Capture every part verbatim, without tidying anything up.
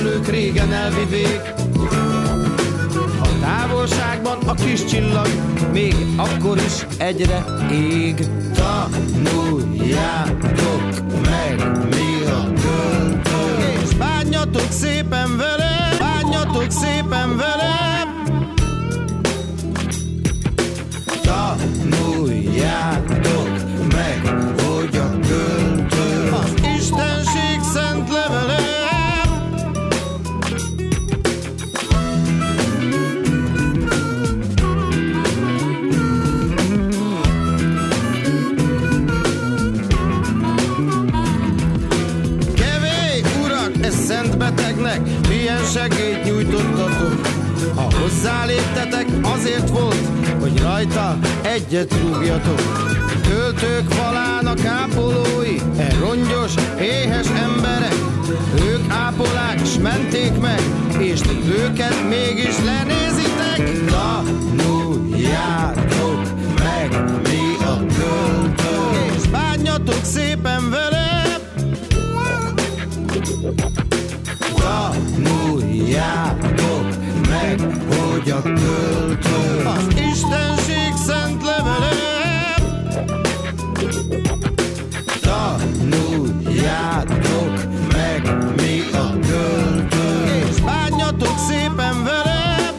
szülők régen elvivék. A távolságban a kis csillag még akkor is egyre ég. Tanuljátok meg, mi a költő, és bánjatok szépen velem, bánjatok szépen velem. Tanuljátok meg, hogy a költő az Istenség szent levele. Kevély urak, ez szent betegnek milyen segélyt nyújtottatok. Ha hozzáléptetek, azért volt, hogy rajta egyet rúgjatok. Költők falának ápolói, e rongyos, éhes emberek. Ők ápolák, s menték meg, és ti őket mégis lenézitek. Tanuljátok meg, mi a költő, és bánjatok szépen velem. Tanuljátok meg, hogy a költő az Istenség szent levele. Tanuljátok meg, mi a költő, és bánjatok szépen velem.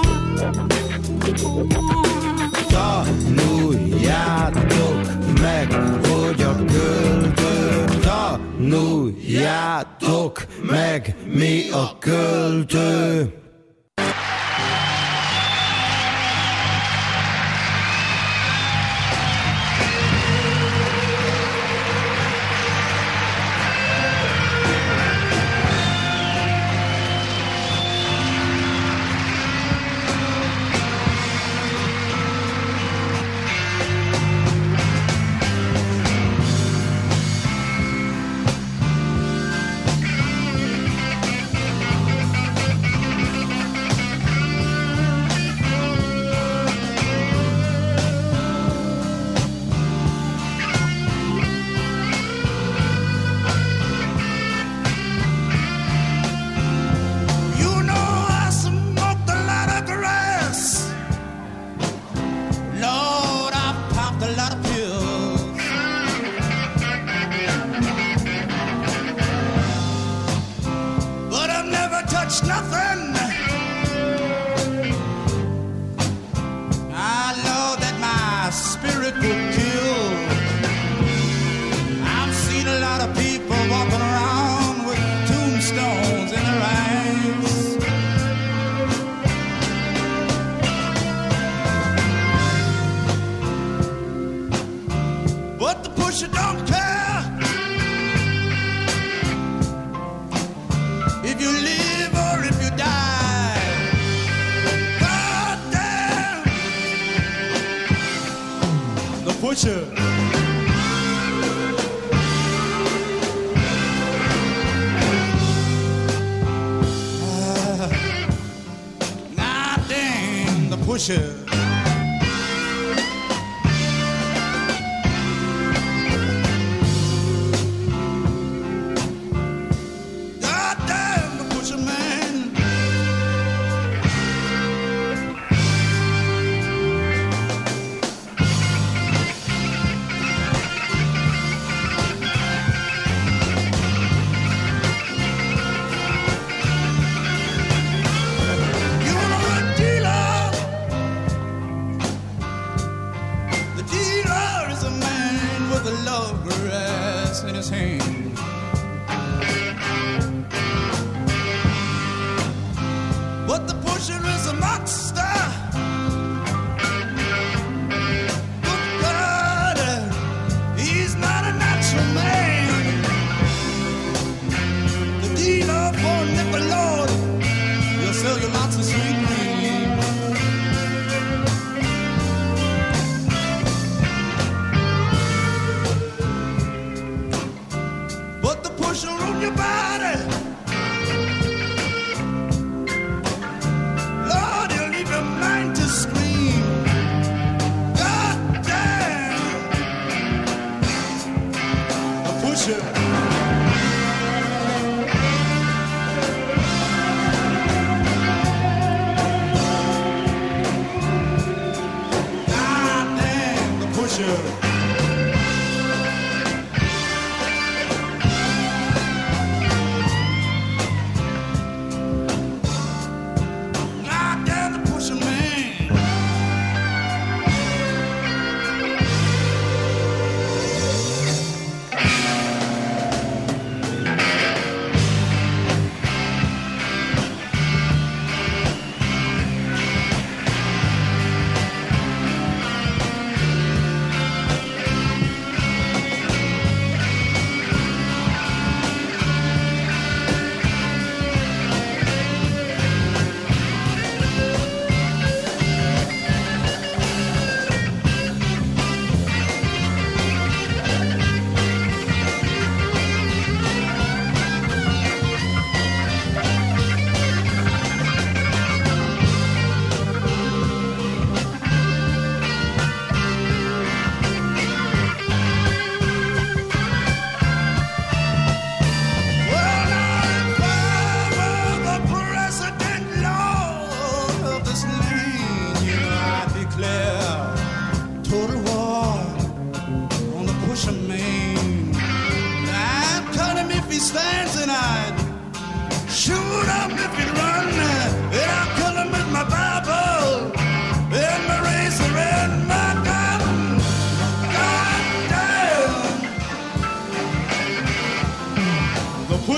Tanuljátok meg, hogy a költő. Tanuljátok meg, mi a költő.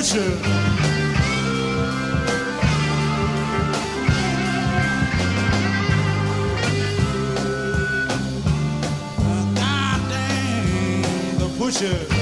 pusher. Ah, dang, the pusher.